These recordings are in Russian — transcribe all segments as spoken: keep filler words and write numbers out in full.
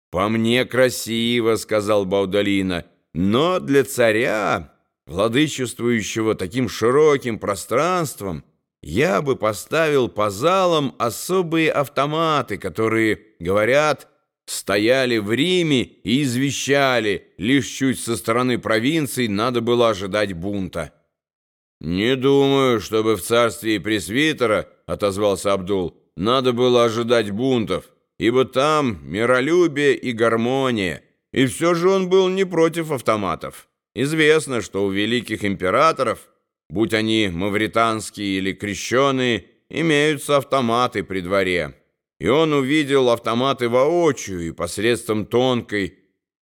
«По мне красиво», — сказал Баудолино, «но для царя, владычествующего таким широким пространством, я бы поставил по залам особые автоматы, которые, говорят, стояли в Риме и извещали, лишь чуть со стороны провинций надо было ожидать бунта». «Не думаю, чтобы в царстве пресвитера, — отозвался Абдул, — надо было ожидать бунтов, ибо там миролюбие и гармония, и все же он был не против автоматов. Известно, что у великих императоров, будь они мавританские или крещеные, имеются автоматы при дворе, и он увидел автоматы воочию и посредством тонкой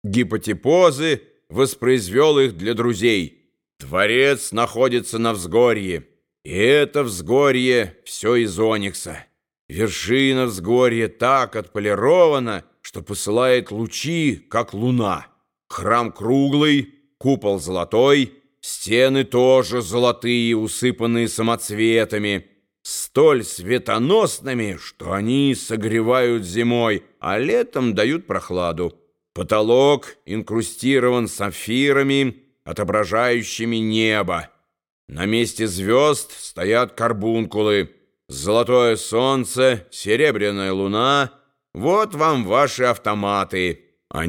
гипотипозы воспроизвел их для друзей. Дворец находится на взгорье, и это взгорье все из оникса. Вершина взгорья так отполирована, что посылает лучи, как луна. Храм круглый, купол золотой, стены тоже золотые, усыпанные самоцветами, столь светоносными, что они согревают зимой, а летом дают прохладу. Потолок инкрустирован сапфирами, отображающими небо. На месте звезд стоят карбункулы, золотое солнце, серебряная луна. Вот вам ваши автоматы.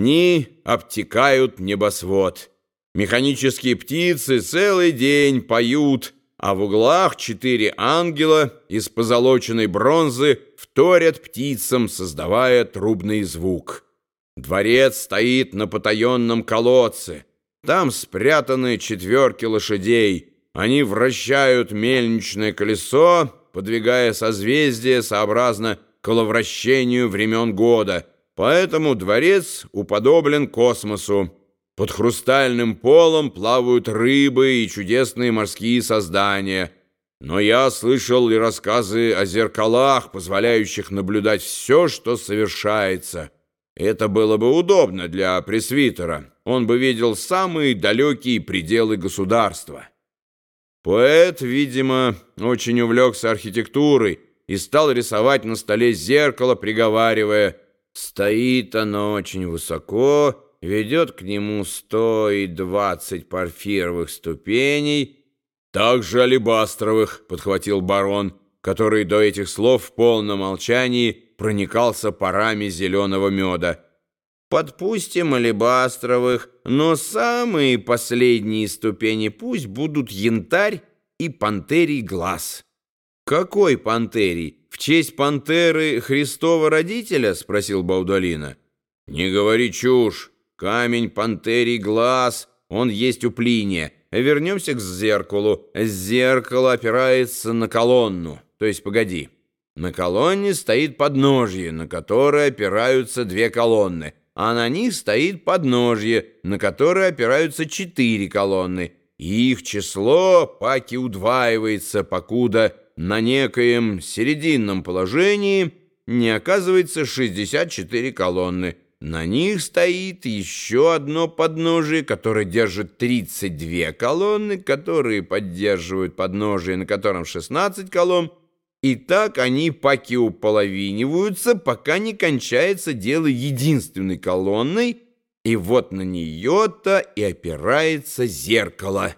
Они обтекают небосвод. Механические птицы целый день поют, а в углах четыре ангела из позолоченной бронзы вторят птицам, создавая трубный звук. Дворец стоит на потаенном колодце. Там спрятаны четверки лошадей. Они вращают мельничное колесо, подвигая созвездие сообразно коловращению времен года. Поэтому дворец уподоблен космосу. Под хрустальным полом плавают рыбы и чудесные морские создания. Но я слышал и рассказы о зеркалах, позволяющих наблюдать все, что совершается. Это было бы удобно для пресвитера. Он бы видел самые далекие пределы государства. Поэт, видимо, очень увлекся архитектурой и стал рисовать на столе зеркало, приговаривая: «Стоит оно очень высоко, ведет к нему сто и двадцать парфировых ступеней». «Также алебастровых», — подхватил барон, который до этих слов в полном молчании проникался парами зеленого меда. «Подпустим алебастровых, но самые последние ступени пусть будут янтарь и пантерий глаз». «Какой пантерий? В честь пантеры Христова родителя?» — спросил Баудолино. «Не говори чушь. Камень пантерий глаз, он есть у Плиния. Вернемся к зеркалу. Зеркало опирается на колонну. То есть, погоди. На колонне стоит подножье, на которое опираются две колонны, а на них стоит подножье, на которое опираются четыре колонны. И их число паки удваивается, покуда на некоем серединном положении не оказывается шестьдесят четыре колонны. На них стоит еще одно подножие, которое держит тридцать две колонны, которые поддерживают подножие, на котором шестнадцать колонн. И так они паки уполовиниваются, пока не кончается дело единственной колонной, и вот на нее-то и опирается зеркало.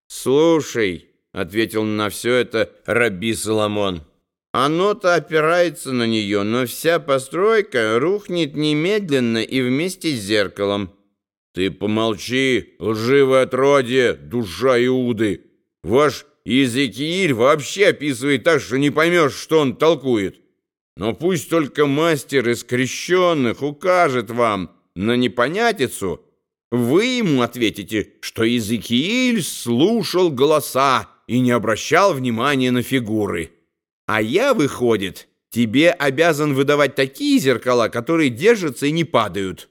«Слушай», — ответил на все это Рабби Соломон, «оно-то опирается на нее, но вся постройка рухнет немедленно и вместе с зеркалом». «Ты помолчи, лживое отродье, душа Иуды! Ваш Иезекииль вообще описывает так, что не поймешь, что он толкует. Но пусть только мастер из крещенных укажет вам на непонятицу. Вы ему ответите, что Иезекииль слушал голоса и не обращал внимания на фигуры. А я, выходит, тебе обязан выдавать такие зеркала, которые держатся и не падают.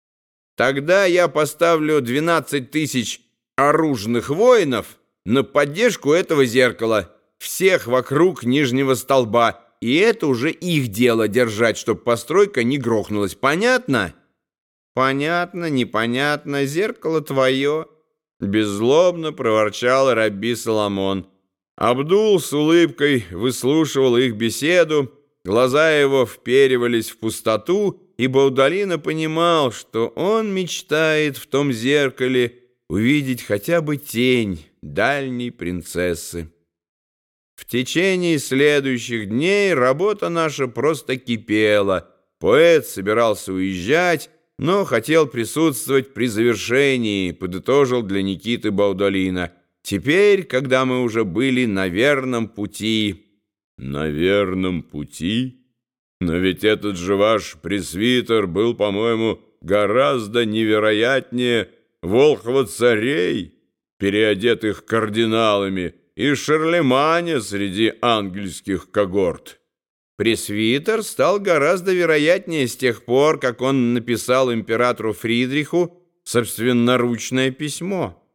Тогда я поставлю двенадцать тысяч оружных воинов на поддержку этого зеркала, всех вокруг нижнего столба, и это уже их дело держать, чтобы постройка не грохнулась. Понятно?» «Понятно, непонятно, зеркало твое», — беззлобно проворчал Рабби Соломон. Абдул с улыбкой выслушивал их беседу, глаза его вперивались в пустоту, и Баудолино понимал, что он мечтает в том зеркале увидеть хотя бы тень дальней принцессы. В течение следующих дней работа наша просто кипела. Поэт собирался уезжать, но хотел присутствовать при завершении, подытожил для Никиты Баудолино. Теперь, когда мы уже были на верном пути... На верном пути? Но ведь этот же ваш пресвитер был, по-моему, гораздо невероятнее волхва-царей, переодетых кардиналами, и Шарлеманя среди ангельских когорт. Пресвитер стал гораздо вероятнее с тех пор, как он написал императору Фридриху собственноручное письмо.